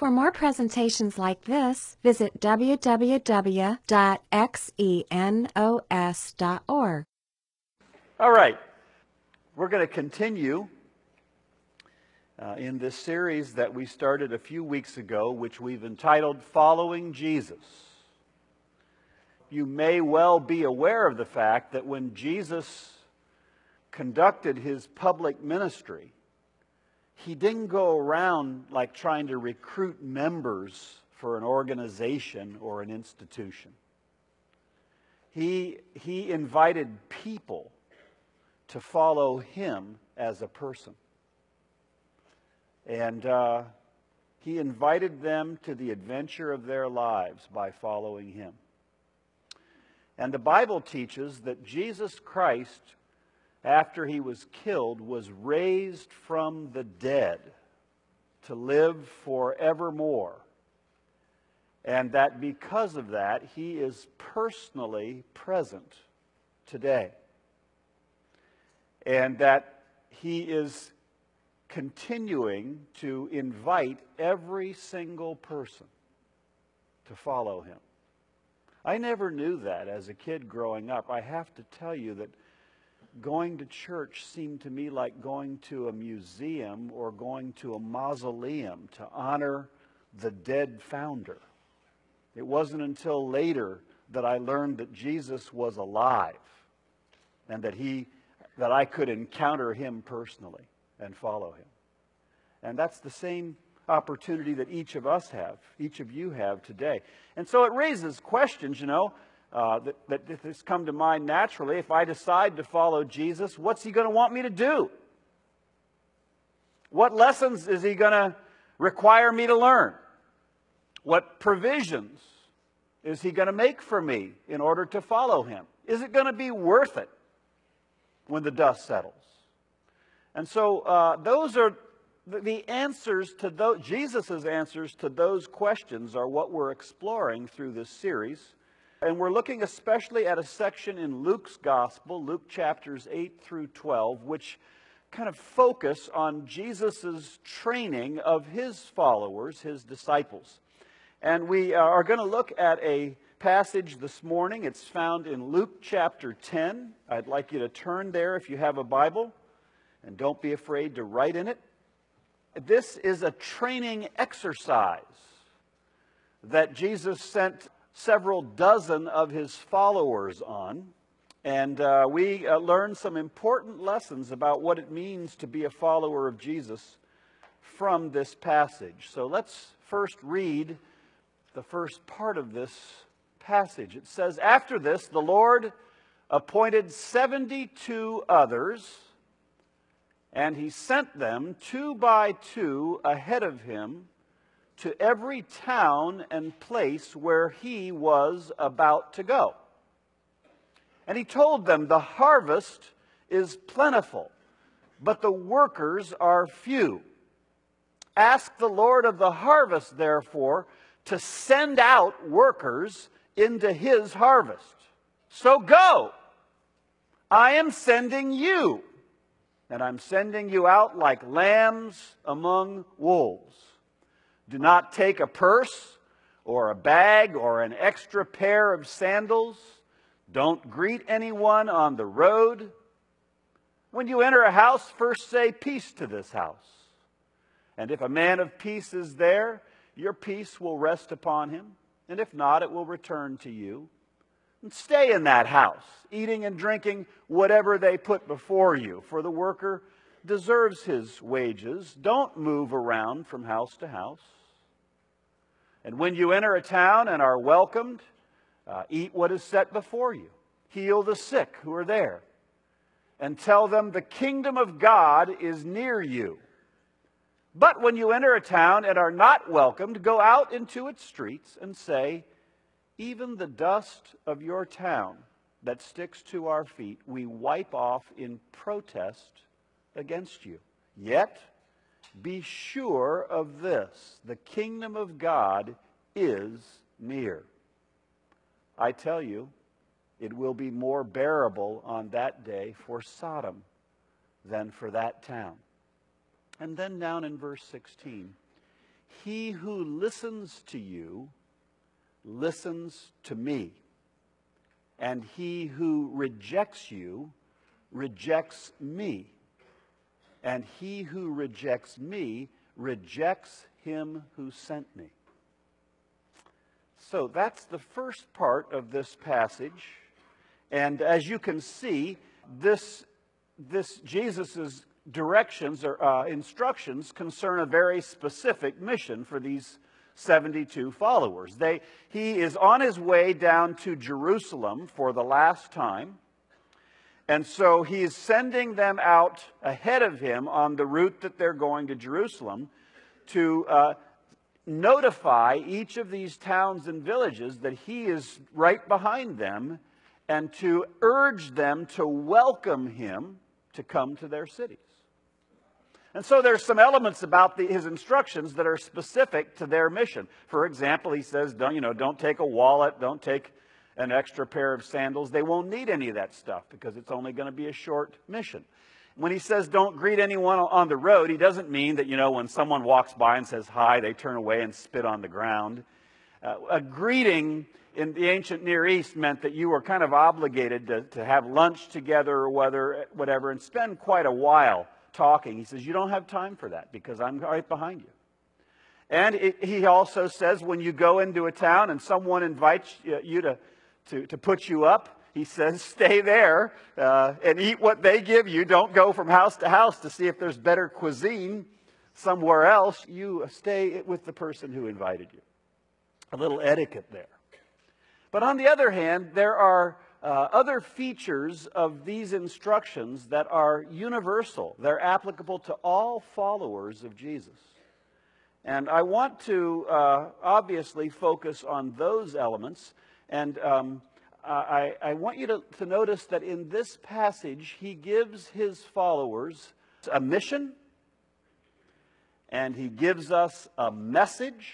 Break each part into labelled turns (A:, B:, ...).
A: For more presentations like this, visit www.xenos.org.
B: All right, we're going to continue in this series that we started a few weeks ago, which we've entitled Following Jesus. You may well be aware of the fact that when Jesus conducted his public ministry, he didn't go around like trying to recruit members for an organization or an institution. He invited people to follow him as a person. And he invited them to the adventure of their lives by following him. And the Bible teaches that Jesus Christ, after he was killed, was raised from the dead to live forevermore. And that because of that, he is personally present today. And that he is continuing to invite every single person to follow him. I never knew that as a kid growing up. I have to tell you that going to church seemed to me like going to a museum or going to a mausoleum to honor the dead founder. It wasn't until later that I learned that Jesus was alive and that I could encounter him personally and follow him. And that's the same opportunity that each of us have, each of you have today. And so it raises questions, that has come to mind naturally. If I decide to follow Jesus, what's he going to want me to do? What lessons is he going to require me to learn? What provisions is he going to make for me in order to follow him? Is it going to be worth it when the dust settles? And so those are the answers to those. Jesus' answers to those questions are what we're exploring through this series. And we're looking especially at a section in Luke's Gospel, Luke chapters 8 through 12, which kind of focus on Jesus' training of his followers, his disciples. And we are going to look at a passage this morning. It's found in Luke chapter 10. I'd like you to turn there if you have a Bible, and don't be afraid to write in it. This is a training exercise that Jesus sent several dozen of his followers on. And we learned some important lessons about what it means to be a follower of Jesus from this passage. So let's first read the first part of this passage. It says, "After this, the Lord appointed 72 others, and he sent them 2 by 2 ahead of him to every town and place where he was about to go. And he told them, 'The harvest is plentiful, but the workers are few. Ask the Lord of the harvest, therefore, to send out workers into his harvest. So go, I am sending you, and I'm sending you out like lambs among wolves. Do not take a purse or a bag or an extra pair of sandals. Don't greet anyone on the road. When you enter a house, first say, peace to this house. And if a man of peace is there, your peace will rest upon him. And if not, it will return to you. And stay in that house, eating and drinking whatever they put before you, for the worker deserves his wages. Don't move around from house to house. And when you enter a town and are welcomed, eat what is set before you. Heal the sick who are there. And tell them the kingdom of God is near you. But when you enter a town and are not welcomed, go out into its streets and say, even the dust of your town that sticks to our feet, we wipe off in protest against you. Yet, be sure of this, the kingdom of God is near. I tell you, it will be more bearable on that day for Sodom than for that town. And then down in verse 16, He who listens to you listens to me. And he who rejects you rejects me. And he who rejects me rejects him who sent me. So that's the first part of this passage. And as you can see, this Jesus' directions or instructions concern a very specific mission for these 72 followers. He is on his way down to Jerusalem for the last time. And so he is sending them out ahead of him on the route that they're going to Jerusalem to notify each of these towns and villages that he is right behind them and to urge them to welcome him to come to their cities. And so there's some elements about his instructions that are specific to their mission. For example, he says, don't take a wallet, don't take an extra pair of sandals. They won't need any of that stuff because it's only going to be a short mission. When he says don't greet anyone on the road, he doesn't mean that, when someone walks by and says hi, they turn away and spit on the ground. A greeting in the ancient Near East meant that you were kind of obligated to have lunch together or whatever and spend quite a while talking. He says, you don't have time for that because I'm right behind you. And he also says when you go into a town and someone invites you to put you up, he says, stay there and eat what they give you. Don't go from house to house to see if there's better cuisine somewhere else. You stay with the person who invited you. A little etiquette there. But on the other hand, there are other features of these instructions that are universal. They're applicable to all followers of Jesus. And I want to obviously focus on those elements. And I want you to notice that in this passage, he gives his followers a mission, and he gives us a message,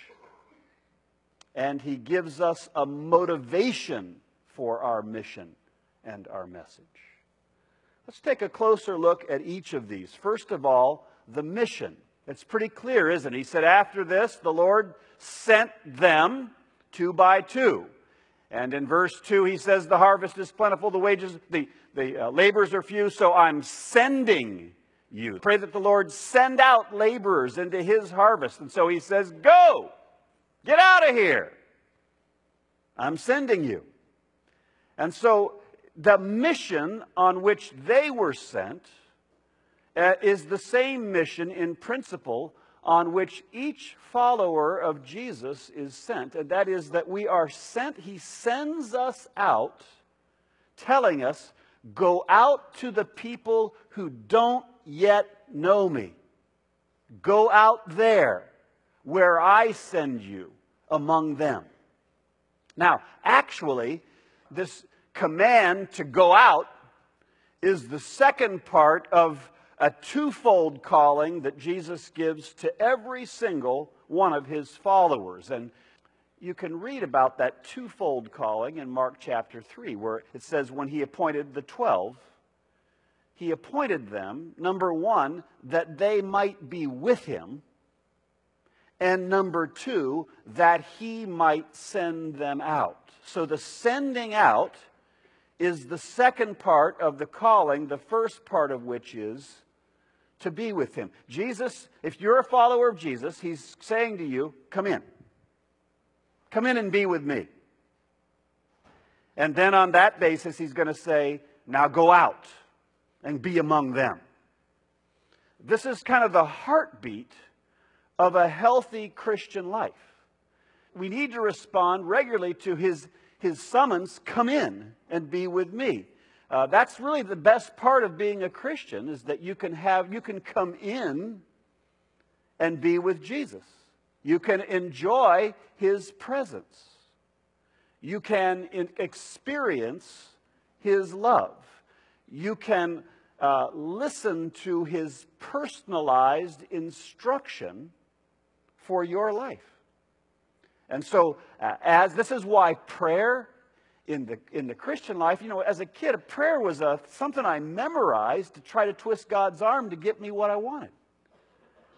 B: and he gives us a motivation for our mission and our message. Let's take a closer look at each of these. First of all, the mission. It's pretty clear, isn't it? He said, after this, the Lord sent them 2 by 2. And in verse 2, he says, the harvest is plentiful, the laborers are few, so I'm sending you. Pray that the Lord send out laborers into his harvest. And so he says, go, get out of here. I'm sending you. And so the mission on which they were sent is the same mission in principle on which each follower of Jesus is sent. And that is that we are sent. He sends us out telling us, go out to the people who don't yet know me. Go out there where I send you among them. Now, actually, this command to go out is the second part of a twofold calling that Jesus gives to every single one of his followers. And you can read about that twofold calling in Mark chapter 3, where it says when he appointed the 12, he appointed them, number 1, that they might be with him, and number 2, that he might send them out. So the sending out is the second part of the calling, the first part of which is to be with him. Jesus, if you're a follower of Jesus, he's saying to you, come in. Come in and be with me. And then on that basis, he's going to say, now go out and be among them. This is kind of the heartbeat of a healthy Christian life. We need to respond regularly to his summons, come in and be with me. That's really the best part of being a Christian, is that you can come in and be with Jesus. You can enjoy his presence. You can experience his love. You can listen to his personalized instruction for your life. And so, as this is why prayer in the Christian life, as a kid, a prayer was something I memorized to try to twist God's arm to get me what I wanted.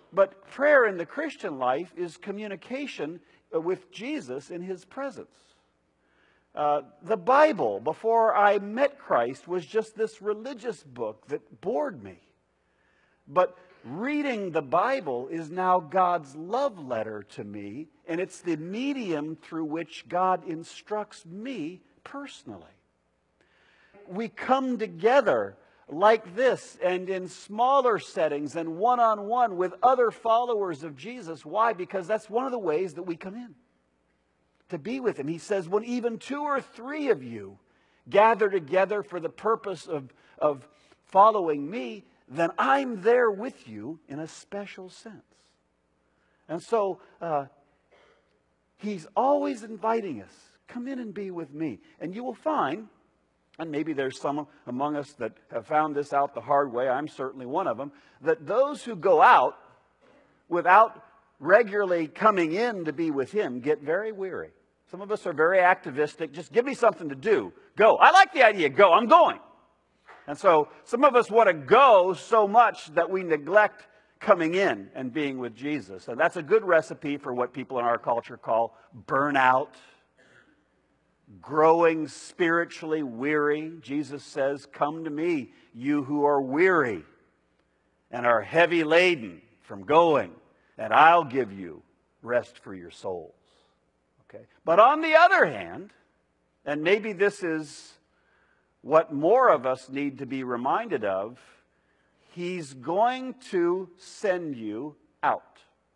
B: But prayer in the Christian life is communication with Jesus in His presence. The Bible, before I met Christ, was just this religious book that bored me. But reading the Bible is now God's love letter to me, and it's the medium through which God instructs me personally. We come together like this and in smaller settings and one-on-one with other followers of Jesus. Why? Because that's one of the ways that we come in to be with Him. He says, when even 2 or 3 of you gather together for the purpose of following me, then I'm there with you in a special sense. And so He's always inviting us, come in and be with me. And you will find, and maybe there's some among us that have found this out the hard way, I'm certainly one of them, that those who go out without regularly coming in to be with Him get very weary. Some of us are very activistic. Just give me something to do. Go. I like the idea. Go. I'm going. And so some of us want to go so much that we neglect coming in and being with Jesus. And that's a good recipe for what people in our culture call burnout, growing spiritually weary. Jesus says, come to me, you who are weary and are heavy laden from going, and I'll give you rest for your souls. Okay. But on the other hand, and maybe this is what more of us need to be reminded of, He's going to send you out.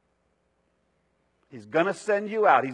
B: He's going to send you out.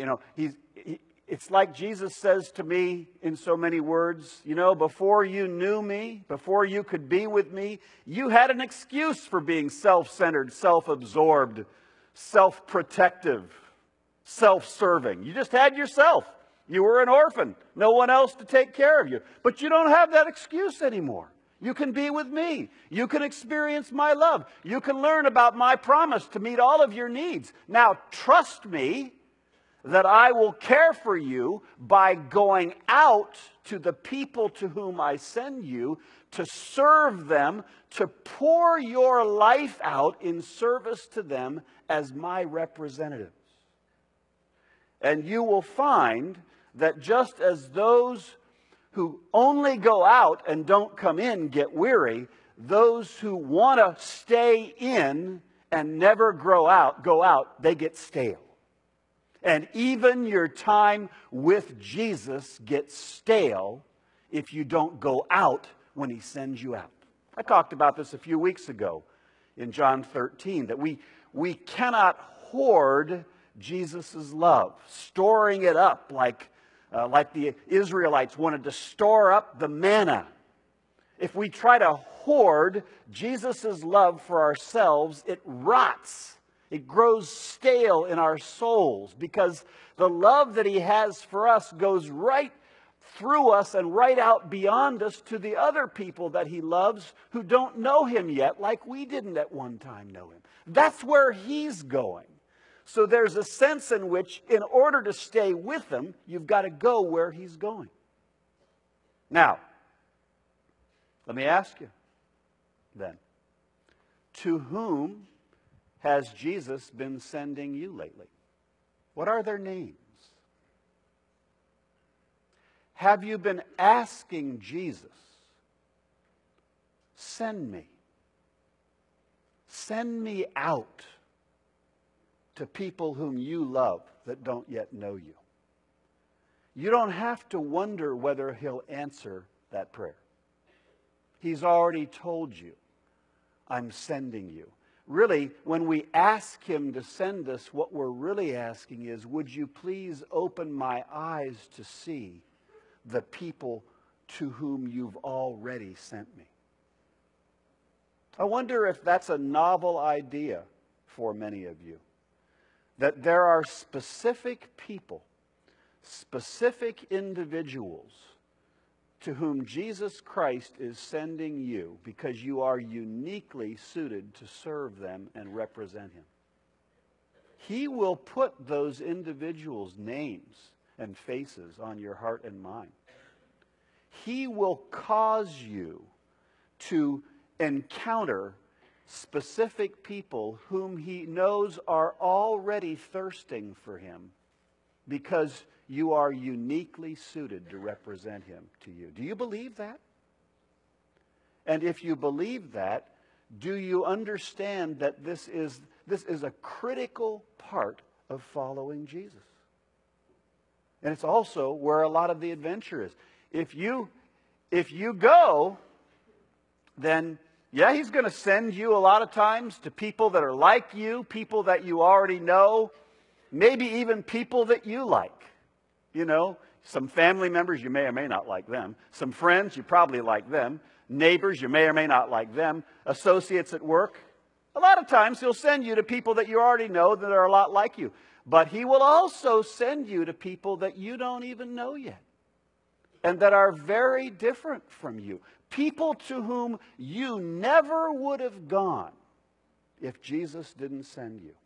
B: It's like Jesus says to me in so many words, before you knew me, before you could be with me, you had an excuse for being self-centered, self-absorbed, self-protective, self-serving. You just had yourself. You were an orphan. No one else to take care of you. But you don't have that excuse anymore. You can be with me. You can experience my love. You can learn about my promise to meet all of your needs. Now, trust me that I will care for you by going out to the people to whom I send you, to serve them, to pour your life out in service to them as my representatives. And you will find that just as those who only go out and don't come in get weary, those who want to stay in and never go out, they get stale. And even your time with Jesus gets stale if you don't go out when He sends you out. I talked about this a few weeks ago in John 13, that we cannot hoard Jesus' love, storing it up like the Israelites wanted to store up the manna. If we try to hoard Jesus' love for ourselves, it rots. It grows stale in our souls because the love that He has for us goes right through us and right out beyond us to the other people that He loves who don't know Him yet, like we didn't at one time know Him. That's where He's going. So there's a sense in which, in order to stay with Him, you've got to go where He's going. Now, let me ask you then, to whom has Jesus been sending you lately? What are their names? Have you been asking Jesus, send me out to people whom you love that don't yet know you? You don't have to wonder whether He'll answer that prayer. He's already told you, I'm sending you. Really, when we ask Him to send us, what we're really asking is, would you please open my eyes to see the people to whom you've already sent me? I wonder if that's a novel idea for many of you. That there are specific people, specific individuals to whom Jesus Christ is sending you because you are uniquely suited to serve them and represent Him. He will put those individuals' names and faces on your heart and mind. He will cause you to encounter specific people whom he knows are already thirsting for him because you are uniquely suited to represent him to you. Do you believe that? And if you believe that, do you understand that this is a critical part of following Jesus? And it's also where a lot of the adventure is. If you go, then yeah, he's going to send you a lot of times to people that are like you, people that you already know, maybe even people that you like. You know, some family members, you may or may not like them. Some friends, you probably like them. Neighbors, you may or may not like them. Associates at work. A lot of times he'll send you to people that you already know that are a lot like you. But he will also send you to people that you don't even know yet and that are very different from you. People to whom you never would have gone if Jesus didn't send you.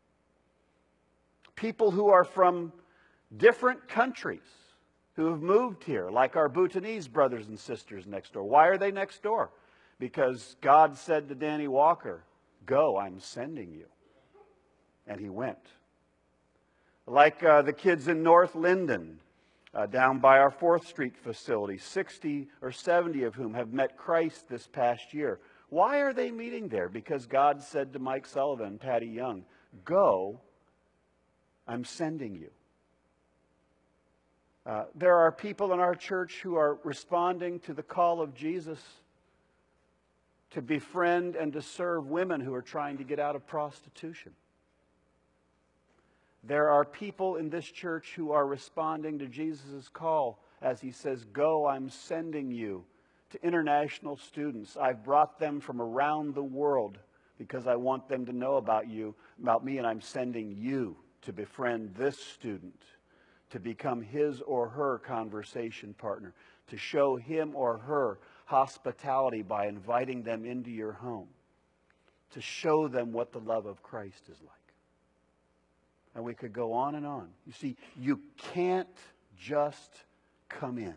B: People who are from different countries who have moved here, like our Bhutanese brothers and sisters next door. Why are they next door? Because God said to Danny Walker, "Go, I'm sending you." And he went. Like the kids in North Linden, down by our 4th Street facility, 60 or 70 of whom have met Christ this past year. Why are they meeting there? Because God said to Mike Sullivan and Patty Young, "Go, I'm sending you." There are people in our church who are responding to the call of Jesus to befriend and to serve women who are trying to get out of prostitution. There are people in this church who are responding to Jesus' call as he says, "Go, I'm sending you," to international students. I've brought them from around the world because I want them to know about you, about me, and I'm sending you to befriend this student, to become his or her conversation partner, to show him or her hospitality by inviting them into your home, to show them what the love of Christ is like. And we could go on and on. You see, you can't just come in.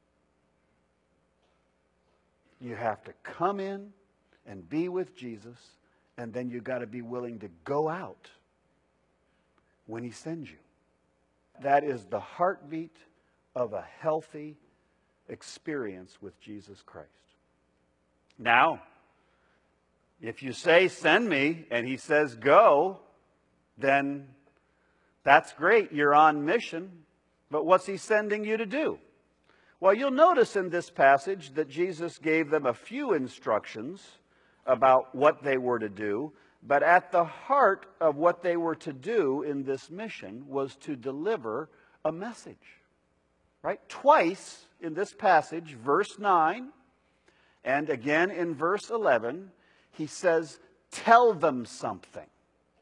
B: You have to come in and be with Jesus, and then you've got to be willing to go out when he sends you. That is the heartbeat of a healthy experience with Jesus Christ. Now, if you say, "Send me," and he says, "Go," then that's great. You're on mission. But what's he sending you to do? Well, you'll notice in this passage that Jesus gave them a few instructions about what they were to do. But at the heart of what they were to do in this mission was to deliver a message. Right? Twice in this passage, verse 9, and again in verse 11, he says, "Tell them something.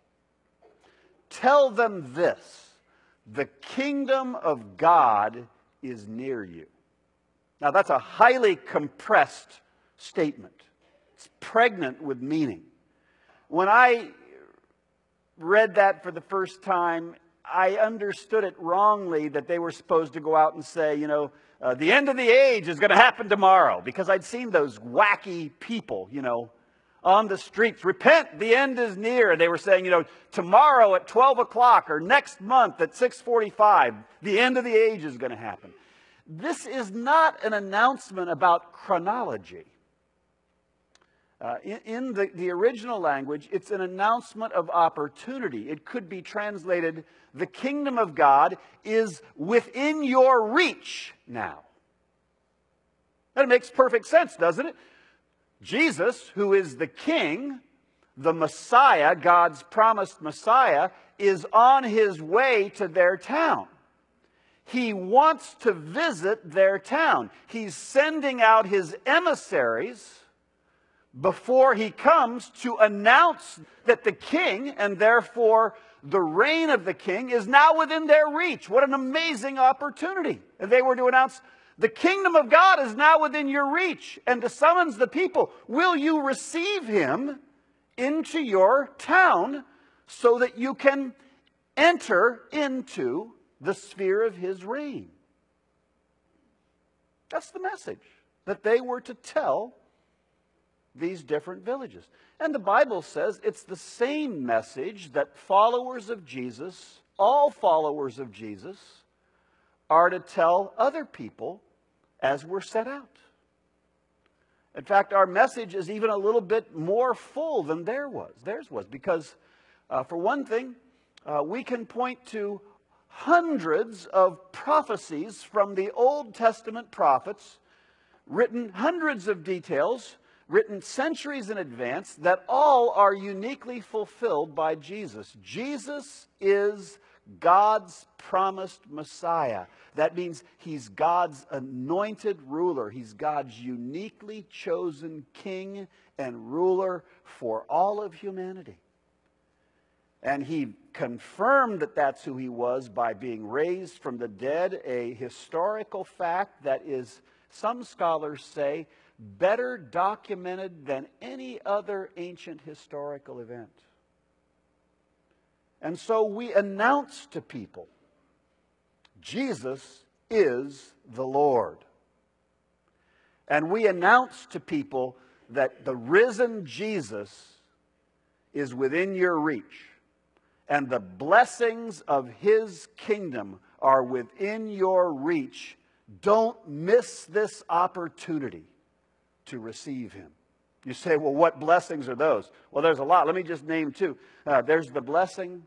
B: Tell them this: the kingdom of God is near you." Now that's a highly compressed statement. It's pregnant with meaning. When I read that for the first time, I understood it wrongly that they were supposed to go out and say, the end of the age is going to happen tomorrow. Because I'd seen those wacky people, on the streets. "Repent, the end is near." And they were saying, tomorrow at 12 o'clock or next month at 6:45, the end of the age is going to happen. This is not an announcement about chronology. In the original language, it's an announcement of opportunity. It could be translated, "The kingdom of God is within your reach now." That makes perfect sense, doesn't it? Jesus, who is the King, the Messiah, God's promised Messiah, is on his way to their town. He wants to visit their town. He's sending out his emissaries before he comes to announce that the king, and therefore the reign of the king, is now within their reach. What an amazing opportunity. And they were to announce, "The kingdom of God is now within your reach," and to summons the people. Will you receive him into your town so that you can enter into the sphere of his reign? That's the message that they were to tell these different villages. And the Bible says it's the same message that followers of Jesus, all followers of Jesus, are to tell other people as we're set out. In fact, our message is even a little bit more full than theirs was, because for one thing, we can point to hundreds of prophecies from the Old Testament prophets, written hundreds of details, written centuries in advance, that all are uniquely fulfilled by Jesus. Jesus is God's promised Messiah. That means he's God's anointed ruler. He's God's uniquely chosen king and ruler for all of humanity. And he confirmed that that's who he was by being raised from the dead, a historical fact that is, some scholars say, better documented than any other ancient historical event. And so we announce to people, Jesus is the Lord. And we announce to people that the risen Jesus is within your reach. And the blessings of his kingdom are within your reach. Don't miss this opportunity to receive him. You say, well, what blessings are those? Well, there's a lot. Let me just name two. There's the blessing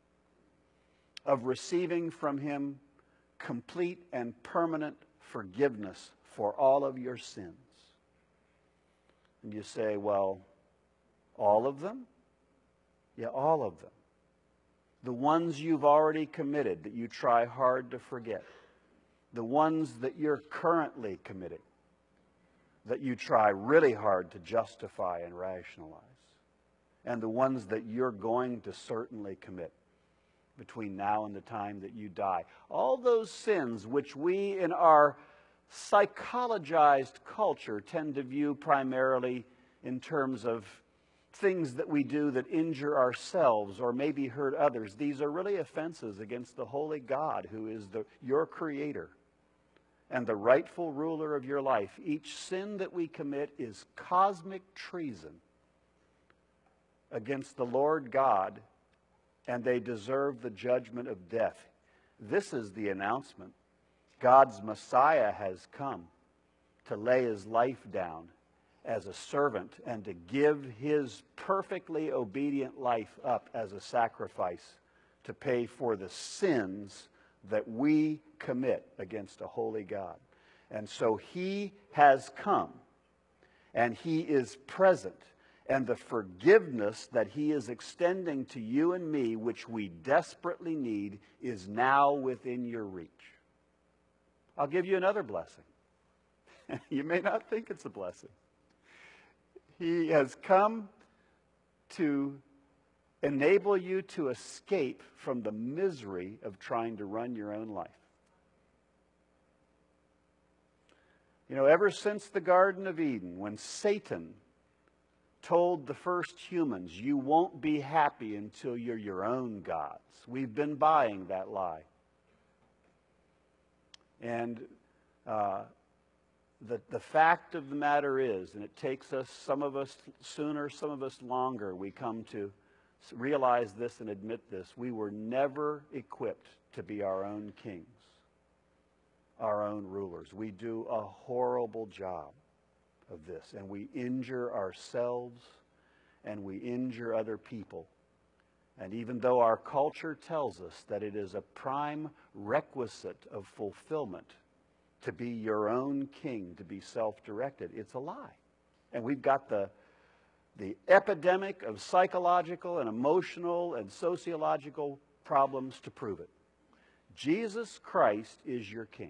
B: of receiving from him complete and permanent forgiveness for all of your sins. And you say, well, all of them? Yeah, all of them. The ones you've already committed that you try hard to forget. The ones that you're currently committing that you try really hard to justify and rationalize. And the ones that you're going to certainly commit between now and the time that you die. All those sins which we in our psychologized culture tend to view primarily in terms of things that we do that injure ourselves or maybe hurt others. These are really offenses against the holy God who is your creator and the rightful ruler of your life. Each sin that we commit is cosmic treason against the Lord God, and they deserve the judgment of death. This is the announcement. God's Messiah has come to lay his life down as a servant and to give his perfectly obedient life up as a sacrifice to pay for the sins that we commit against a holy God. And so he has come, and he is present, and the forgiveness that he is extending to you and me, which we desperately need, is now within your reach. I'll give you another blessing. You may not think it's a blessing. He has come to enable you to escape from the misery of trying to run your own life. You know, ever since the Garden of Eden, when Satan told the first humans, you won't be happy until you're your own gods, we've been buying that lie. And the fact of the matter is, and it takes us, some of us sooner, some of us longer, we come to realize this and admit this. We were never equipped to be our own kings, our own rulers. We do a horrible job of this, and we injure ourselves and we injure other people. And even though our culture tells us that it is a prime requisite of fulfillment to be your own king, to be self-directed, it's a lie. And we've got the epidemic of psychological and emotional and sociological problems to prove it. Jesus Christ is your king.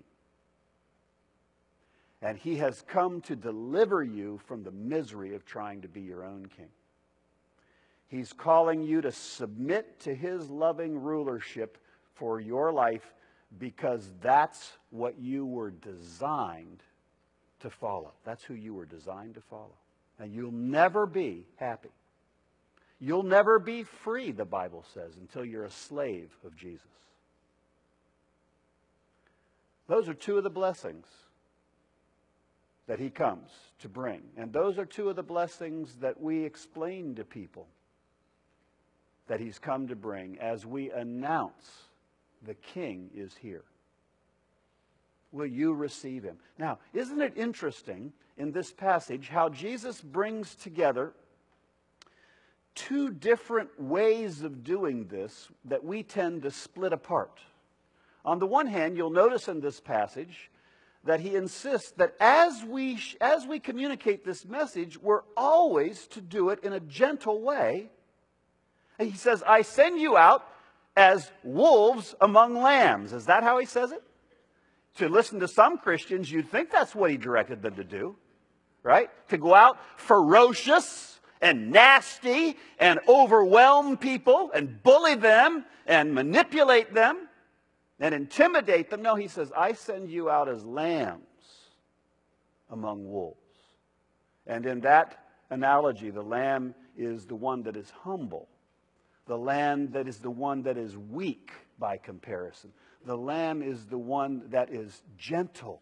B: And he has come to deliver you from the misery of trying to be your own king. He's calling you to submit to his loving rulership for your life, because that's what you were designed to follow. That's who you were designed to follow. And you'll never be happy. You'll never be free, the Bible says, until you're a slave of Jesus. Those are two of the blessings that he comes to bring. And those are two of the blessings that we explain to people that he's come to bring as we announce the King is here. Will you receive him? Now, isn't it interesting in this passage how Jesus brings together two different ways of doing this that we tend to split apart? On the one hand, you'll notice in this passage that he insists that as we communicate this message, we're always to do it in a gentle way. And he says, I send you out as wolves among lambs. Is that how he says it? To listen to some Christians, you'd think that's what he directed them to do, right? To go out ferocious and nasty and overwhelm people and bully them and manipulate them and intimidate them. No, he says, I send you out as lambs among wolves. And in that analogy, the lamb is the one that is humble. The lamb that is the one that is weak by comparison. The lamb is the one that is gentle.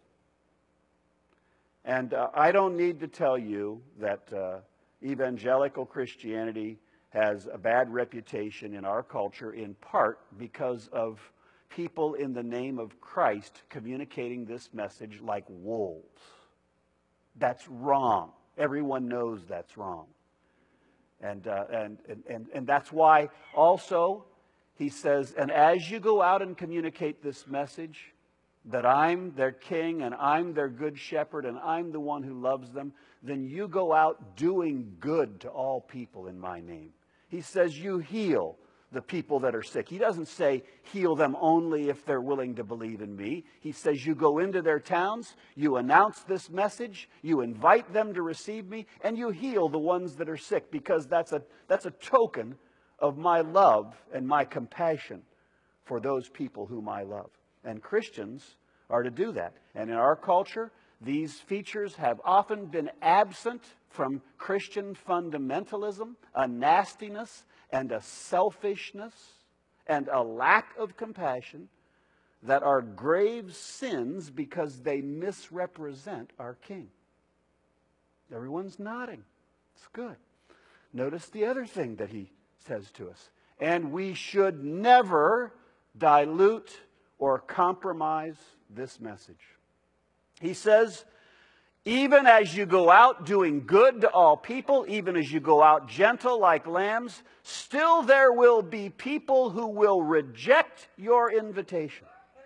B: And I don't need to tell you that evangelical Christianity has a bad reputation in our culture, in part because of people in the name of Christ communicating this message like wolves. That's wrong. Everyone knows that's wrong. And that's why also he says, and as you go out and communicate this message, that I'm their king and I'm their good shepherd and I'm the one who loves them, then you go out doing good to all people in my name. He says you heal the people that are sick. He doesn't say heal them only if they're willing to believe in me. He says you go into their towns, you announce this message, you invite them to receive me, and you heal the ones that are sick, because that's a token of my love and my compassion for those people whom I love. And Christians are to do that. And in our culture, these features have often been absent from Christian fundamentalism, a nastiness and a selfishness and a lack of compassion that are grave sins because they misrepresent our King. Everyone's nodding. It's good. Notice the other thing that he says to us. And we should never dilute or compromise this message. He says, even as you go out doing good to all people, even as you go out gentle like lambs, still there will be people who will reject your invitation.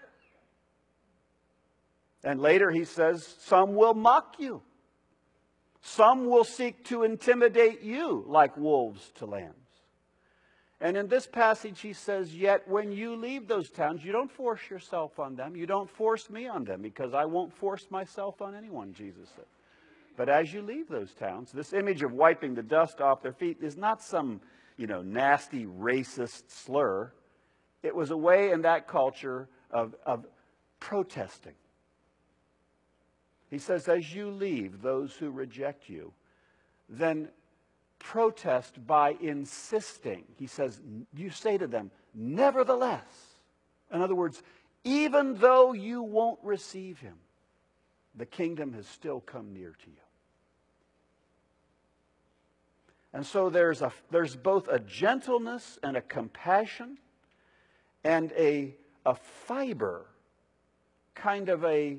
B: And later he says, some will mock you. Some will seek to intimidate you like wolves to lambs. And in this passage he says, yet when you leave those towns, you don't force yourself on them. You don't force me on them, because I won't force myself on anyone, Jesus said. But as you leave those towns, this image of wiping the dust off their feet is not some, nasty racist slur. It was a way in that culture of protesting. He says, as you leave those who reject you, then protest by insisting. He says, you say to them, nevertheless. In other words, even though you won't receive him, the kingdom has still come near to you. And so there's both a gentleness and a compassion and a fiber, kind of an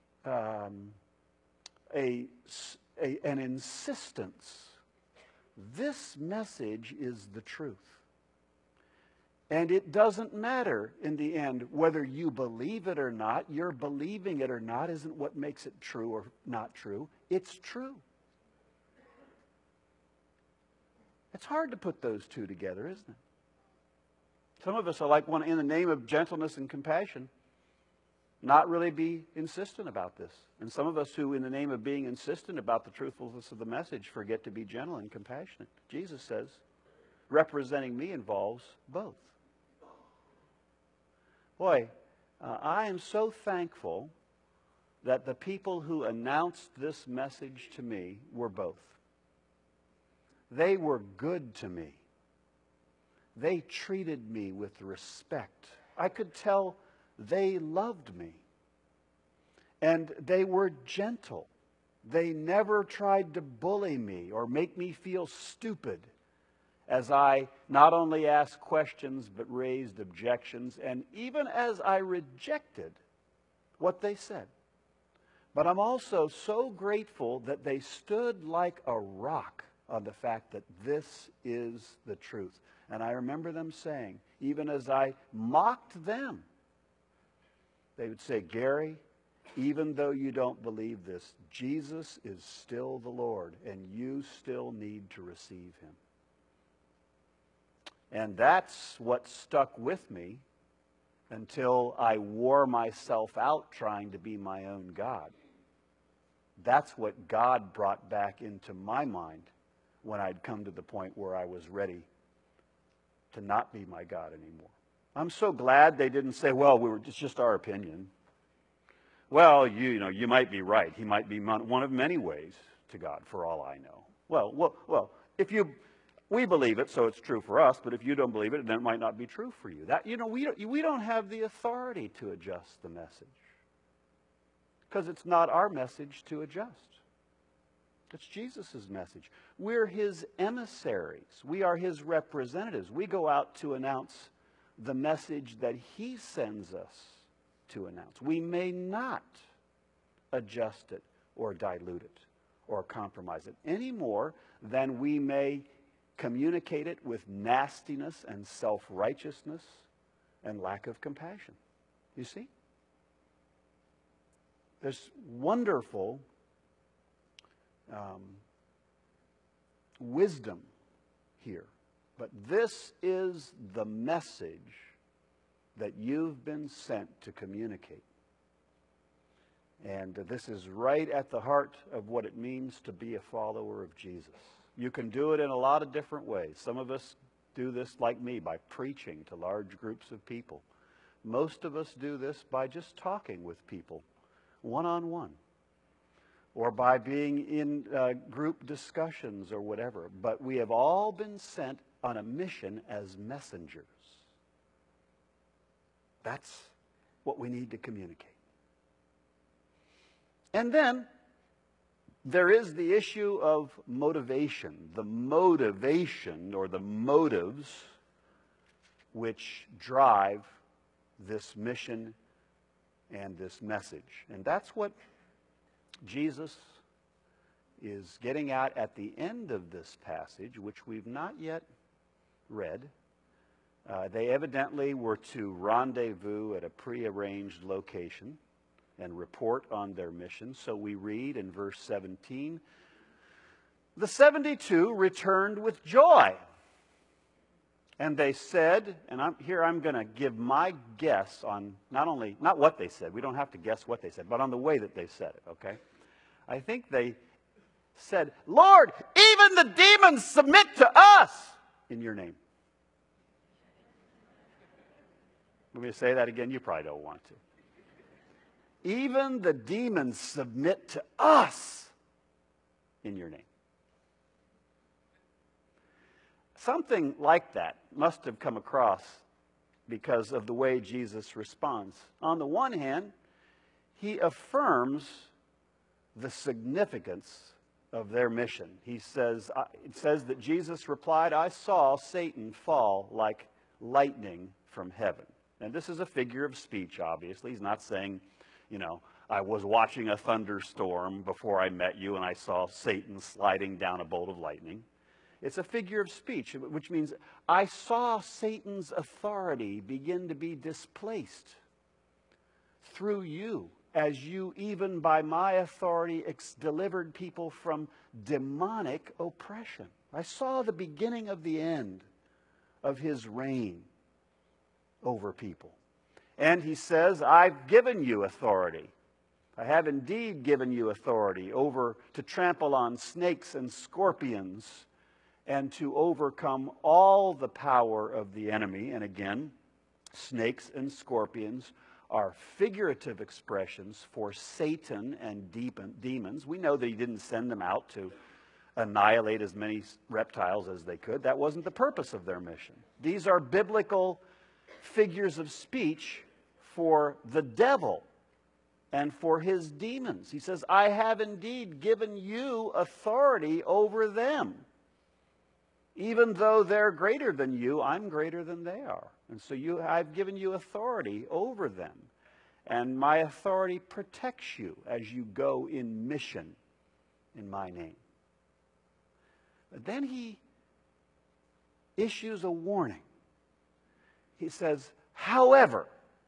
B: insistence. This message is the truth. And it doesn't matter in the end whether you believe it or not. Your believing it or not isn't what makes it true or not true. It's true. It's hard to put those two together, isn't it? Some of us are like one in the name of gentleness and compassion, not really be insistent about this. And some of us who, in the name of being insistent about the truthfulness of the message, forget to be gentle and compassionate. Jesus says, representing me involves both. Boy, I am so thankful that the people who announced this message to me were both. They were good to me. They treated me with respect. I could tell they loved me. And they were gentle. They never tried to bully me or make me feel stupid as I not only asked questions but raised objections, and even as I rejected what they said. But I'm also so grateful that they stood like a rock on the fact that this is the truth. And I remember them saying, even as I mocked them, they would say, Gary, even though you don't believe this, Jesus is still the Lord, and you still need to receive him. And that's what stuck with me until I wore myself out trying to be my own God. That's what God brought back into my mind when I'd come to the point where I was ready to not be my God anymore. I'm so glad they didn't say, well, it's just our opinion. Well, you might be right. He might be one of many ways to God, for all I know. Well, we believe it, so it's true for us. But if you don't believe it, then it might not be true for you. We don't have the authority to adjust the message, because it's not our message to adjust. It's Jesus' message. We're his emissaries. We are his representatives. We go out to announce the message that he sends us to announce. We may not adjust it or dilute it or compromise it any more than we may communicate it with nastiness and self-righteousness and lack of compassion. You see? There's wonderful wisdom here. But this is the message that you've been sent to communicate. And this is right at the heart of what it means to be a follower of Jesus. You can do it in a lot of different ways. Some of us do this like me, by preaching to large groups of people. Most of us do this by just talking with people, one-on-one, or by being in group discussions or whatever. But we have all been sent on a mission as messengers. That's what we need to communicate. And then there is the issue of motivation. The motivation or the motives which drive this mission and this message. And that's what Jesus is getting at the end of this passage, which we've not yet read. They evidently were to rendezvous at a prearranged location and report on their mission. So we read in verse 17, the 72 returned with joy. And they said, and I'm going to give my guess on not what they said. We don't have to guess what they said, but on the way that they said it, okay? I think they said, Lord, even the demons submit to us in your name. Want me to say that again? You probably don't want to. Even the demons submit to us in your name. Something like that must have come across because of the way Jesus responds. On the one hand, he affirms the significance of their mission. It says that Jesus replied, I saw Satan fall like lightning from heaven. And this is a figure of speech, obviously. He's not saying, I was watching a thunderstorm before I met you and I saw Satan sliding down a bolt of lightning. It's a figure of speech, which means I saw Satan's authority begin to be displaced through you, as you, even by my authority, delivered people from demonic oppression. I saw the beginning of the end of his reign over people. And he says, I've given you authority. I have indeed given you authority to trample on snakes and scorpions and to overcome all the power of the enemy. And again, snakes and scorpions are figurative expressions for Satan and demons. We know that he didn't send them out to annihilate as many reptiles as they could. That wasn't the purpose of their mission. These are biblical figures of speech for the devil and for his demons. He says, I have indeed given you authority over them. Even though they're greater than you, I'm greater than they are. And so I've given you authority over them. And my authority protects you as you go in mission in my name. But then he issues a warning. He says, however,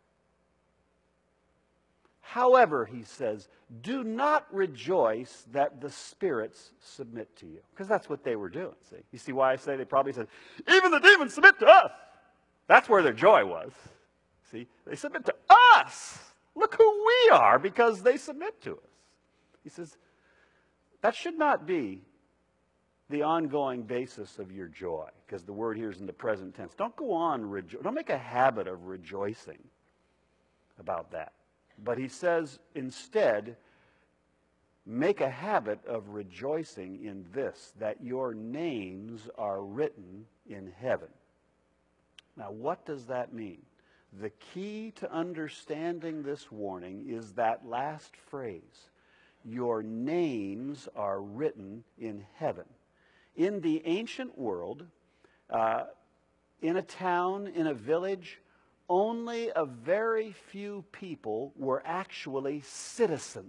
B: he says, do not rejoice that the spirits submit to you. Because that's what they were doing, see. You see why I say they probably said, even the demons submit to us. That's where their joy was. See, they submit to us. Look who we are because they submit to us. He says, that should not be the ongoing basis of your joy, because the word here is in the present tense. Don't go on, don't make a habit of rejoicing about that. But he says, instead, make a habit of rejoicing in this, that your names are written in heaven. Now, what does that mean? The key to understanding this warning is that last phrase, your names are written in heaven. In the ancient world, in a town, in a village, only a very few people were actually citizens.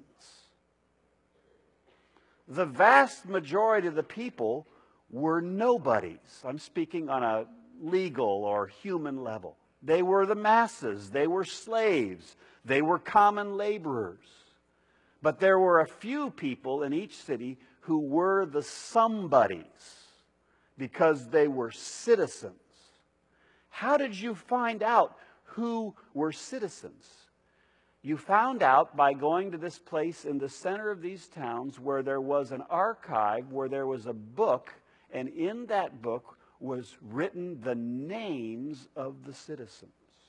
B: The vast majority of the people were nobodies. I'm speaking on a legal or human level. They were the masses. They were slaves. They were common laborers. But there were a few people in each city who were the somebodies because they were citizens. How did you find out who were citizens? You found out by going to this place in the center of these towns where there was an archive, where there was a book, and in that book was written the names of the citizens.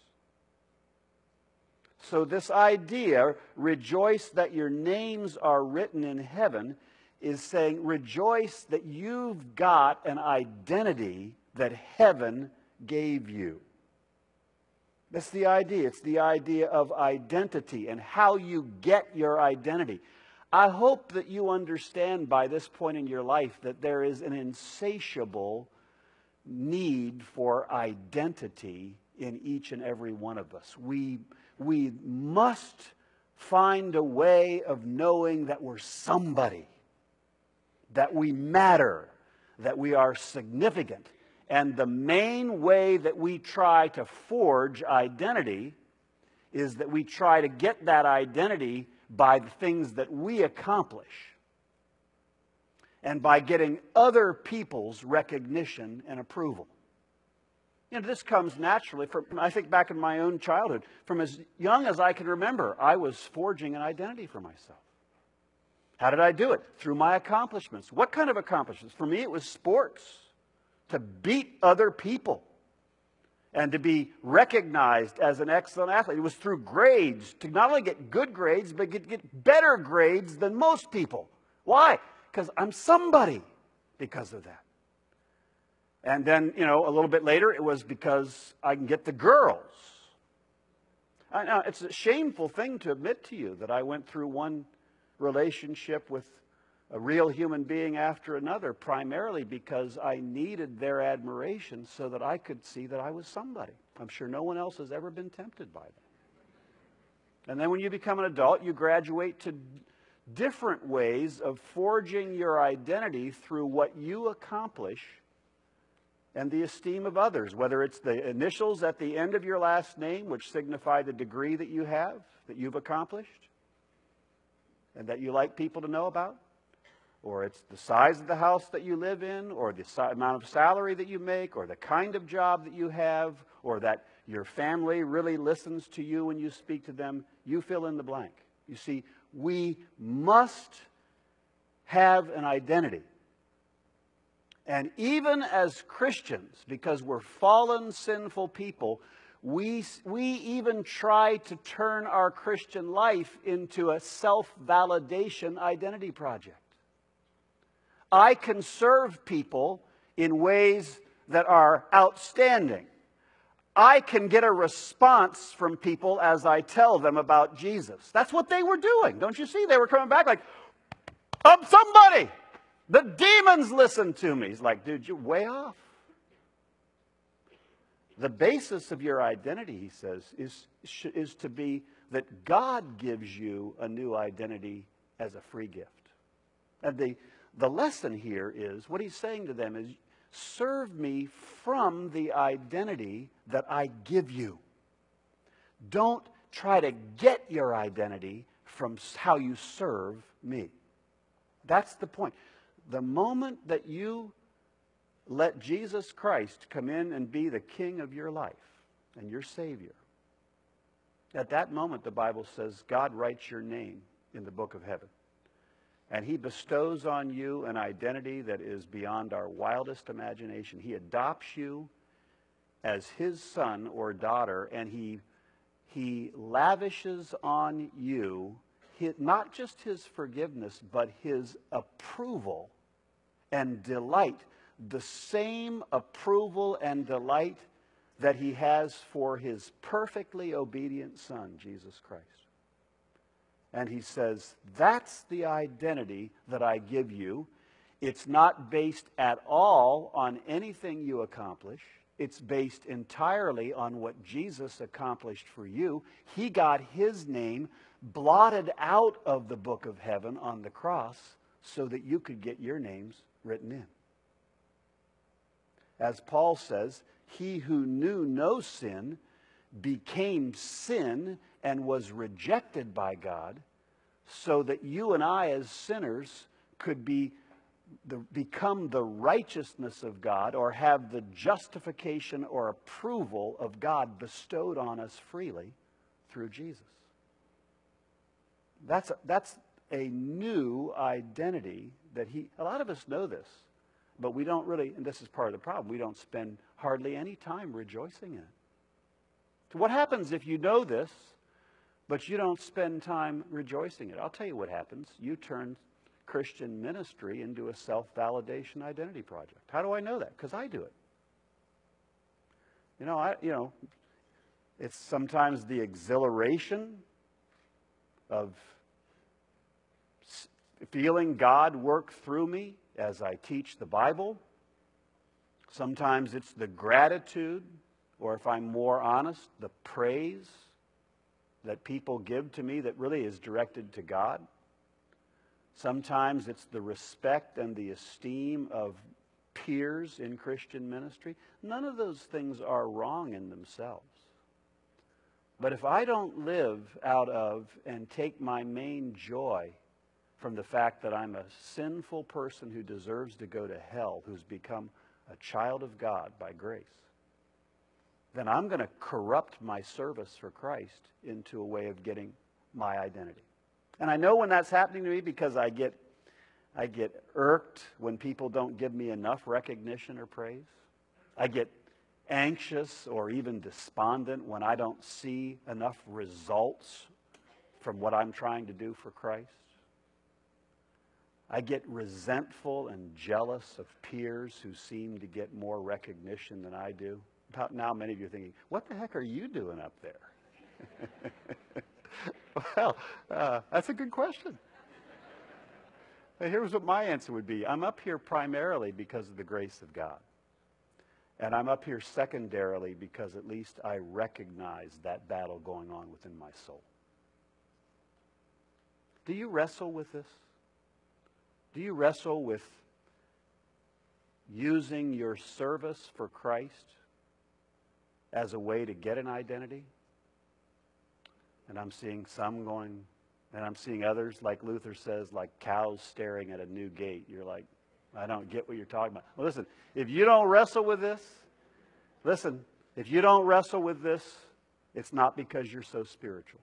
B: So this idea, rejoice that your names are written in heaven, is saying rejoice that you've got an identity that heaven gave you. That's the idea. It's the idea of identity and how you get your identity. I hope that you understand by this point in your life that there is an insatiable need for identity in each and every one of us. We must find a way of knowing that we're somebody, that we matter, that we are significant. And the main way that we try to forge identity is that we try to get that identity by the things that we accomplish and by getting other people's recognition and approval. You know, this comes naturally from, I think back in my own childhood. From as young as I can remember, I was forging an identity for myself. How did I do it? Through my accomplishments. What kind of accomplishments? For me, it was sports. To beat other people and to be recognized as an excellent athlete. It was through grades, to not only get good grades, but get better grades than most people. Why? Because I'm somebody because of that. And then, you know, a little bit later, it was because I can get the girls. Now, it's a shameful thing to admit to you that I went through one relationship with a real human being after another, primarily because I needed their admiration so that I could see that I was somebody. I'm sure no one else has ever been tempted by that. And then when you become an adult, you graduate to different ways of forging your identity through what you accomplish and the esteem of others, whether it's the initials at the end of your last name, which signify the degree that you have, that you've accomplished, and that you like people to know about, or it's the size of the house that you live in, or the amount of salary that you make, or the kind of job that you have, or that your family really listens to you when you speak to them. You fill in the blank. You see, we must have an identity. And even as Christians, because we're fallen, sinful people, we even try to turn our Christian life into a self-validation identity project. I can serve people in ways that are outstanding. I can get a response from people as I tell them about Jesus. That's what they were doing. Don't you see? They were coming back like, somebody! The demons listen to me. He's like, dude, you're way off. The basis of your identity, he says, is to be that God gives you a new identity as a free gift. And the lesson here is, what he's saying to them is, serve me from the identity that I give you. Don't try to get your identity from how you serve me. That's the point. The moment that you let Jesus Christ come in and be the king of your life and your Savior, at that moment, the Bible says, God writes your name in the book of heaven. And he bestows on you an identity that is beyond our wildest imagination. He adopts you as his son or daughter, and he lavishes on you not just his forgiveness, but his approval and delight. The same approval and delight that he has for his perfectly obedient son, Jesus Christ. And he says, that's the identity that I give you. It's not based at all on anything you accomplish. It's based entirely on what Jesus accomplished for you. He got his name blotted out of the book of heaven on the cross so that you could get your names written in. As Paul says, he who knew no sin became sin and was rejected by God, so that you and I as sinners could become the righteousness of God, or have the justification or approval of God bestowed on us freely through Jesus. That's a new identity that a lot of us know this, but we don't really, and this is part of the problem, we don't spend hardly any time rejoicing in it. So what happens if you know this, but you don't spend time rejoicing in it? I'll tell you what happens. You turn Christian ministry into a self-validation identity project. How do I know that? Because I do it. It's sometimes the exhilaration of feeling God work through me as I teach the Bible. Sometimes it's the gratitude, or if I'm more honest, the praise that people give to me that really is directed to God. Sometimes it's the respect and the esteem of peers in Christian ministry. None of those things are wrong in themselves. But if I don't live out of and take my main joy from the fact that I'm a sinful person who deserves to go to hell, who's become a child of God by grace, then I'm going to corrupt my service for Christ into a way of getting my identity. And I know when that's happening to me, because I get irked when people don't give me enough recognition or praise. I get anxious or even despondent when I don't see enough results from what I'm trying to do for Christ. I get resentful and jealous of peers who seem to get more recognition than I do. About now, many of you are thinking, what the heck are you doing up there? Well, that's a good question. Here's what my answer would be. I'm up here primarily because of the grace of God. And I'm up here secondarily because at least I recognize that battle going on within my soul. Do you wrestle with this? Do you wrestle with using your service for Christ as a way to get an identity? And I'm seeing some going, and I'm seeing others, like Luther says, like cows staring at a new gate. You're like, I don't get what you're talking about. Well, listen, if you don't wrestle with this, it's not because you're so spiritual.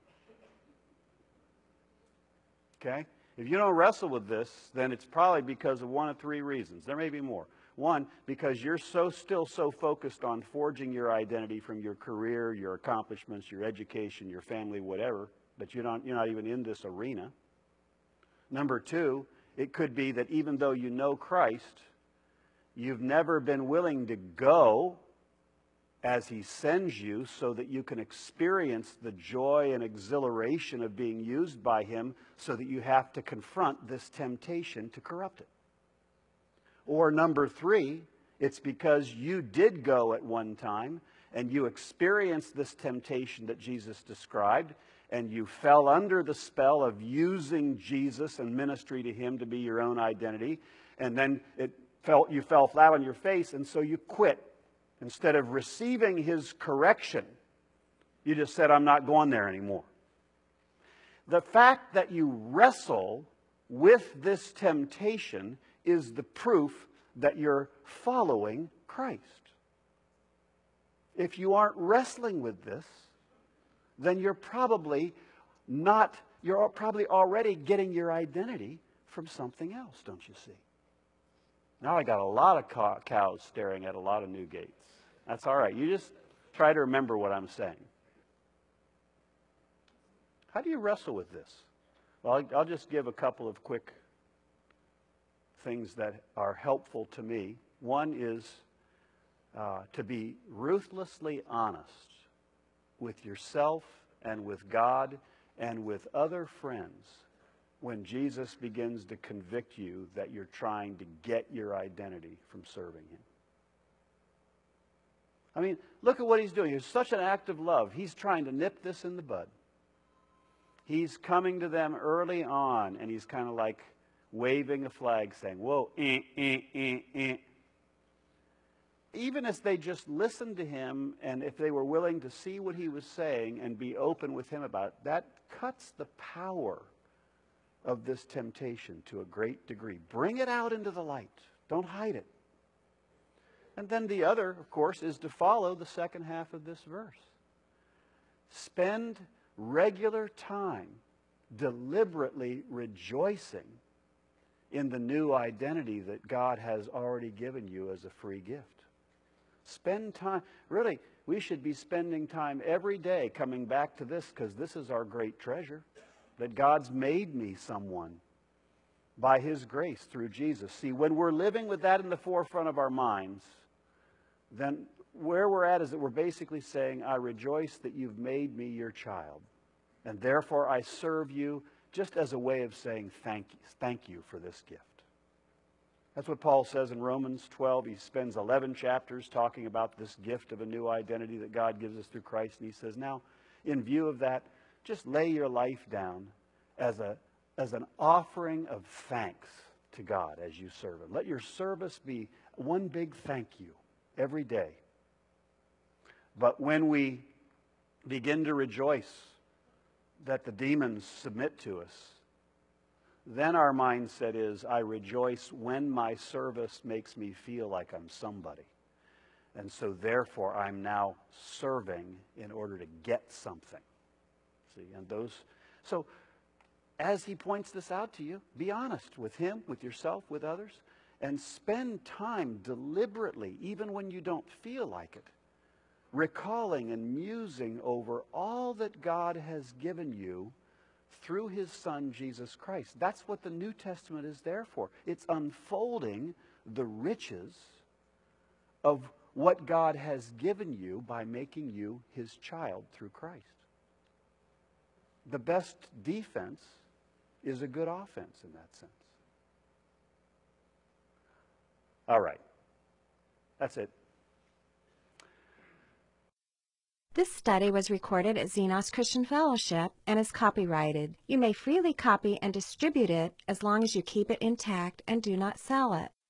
B: Okay? If you don't wrestle with this, then it's probably because of one of three reasons. There may be more. One, because you're still so focused on forging your identity from your career, your accomplishments, your education, your family, whatever, that you're not even in this arena. Number two, it could be that even though you know Christ, you've never been willing to go as he sends you so that you can experience the joy and exhilaration of being used by him, so that you have to confront this temptation to corrupt it. Or number three, it's because you did go at one time and you experienced this temptation that Jesus described, and you fell under the spell of using Jesus and ministry to him to be your own identity, and then you fell flat on your face, and so you quit. Instead of receiving his correction, you just said, I'm not going there anymore. The fact that you wrestle with this temptation is the proof that you're following Christ. If you aren't wrestling with this, then you're probably already getting your identity from something else, don't you see? Now I got a lot of cows staring at a lot of new gates. That's all right. You just try to remember what I'm saying. How do you wrestle with this? Well, I'll just give a couple of quick things that are helpful to me. One is to be ruthlessly honest with yourself and with God and with other friends when Jesus begins to convict you that you're trying to get your identity from serving him. I mean, look at what he's doing. It's such an act of love. He's trying to nip this in the bud. He's coming to them early on, and he's kind of like waving a flag saying, whoa, Even as they just listened to him, and if they were willing to see what he was saying and be open with him about it, that cuts the power of this temptation to a great degree. Bring it out into the light. Don't hide it. And then the other, of course, is to follow the second half of this verse. Spend regular time deliberately rejoicing in the new identity that God has already given you as a free gift. Spend time. Really, we should be spending time every day coming back to this, because this is our great treasure, that God's made me someone by his grace through Jesus. See, when we're living with that in the forefront of our minds, then where we're at is that we're basically saying, I rejoice that you've made me your child, and therefore I serve you, just as a way of saying thank you for this gift. That's what Paul says in Romans 12. He spends 11 chapters talking about this gift of a new identity that God gives us through Christ. And he says, now, in view of that, just lay your life down as an offering of thanks to God as you serve him. Let your service be one big thank you every day. But when we begin to rejoice that the demons submit to us, then our mindset is, I rejoice when my service makes me feel like I'm somebody. And so therefore I'm now serving in order to get something. See, and so as he points this out to you, be honest with him, with yourself, with others, and spend time deliberately, even when you don't feel like it, recalling and musing over all that God has given you through his Son, Jesus Christ. That's what the New Testament is there for. It's unfolding the riches of what God has given you by making you his child through Christ. The best defense is a good offense in that sense. All right. That's it.
A: This study was recorded at Xenos Christian Fellowship and is copyrighted. You may freely copy and distribute it as long as you keep it intact and do not sell it.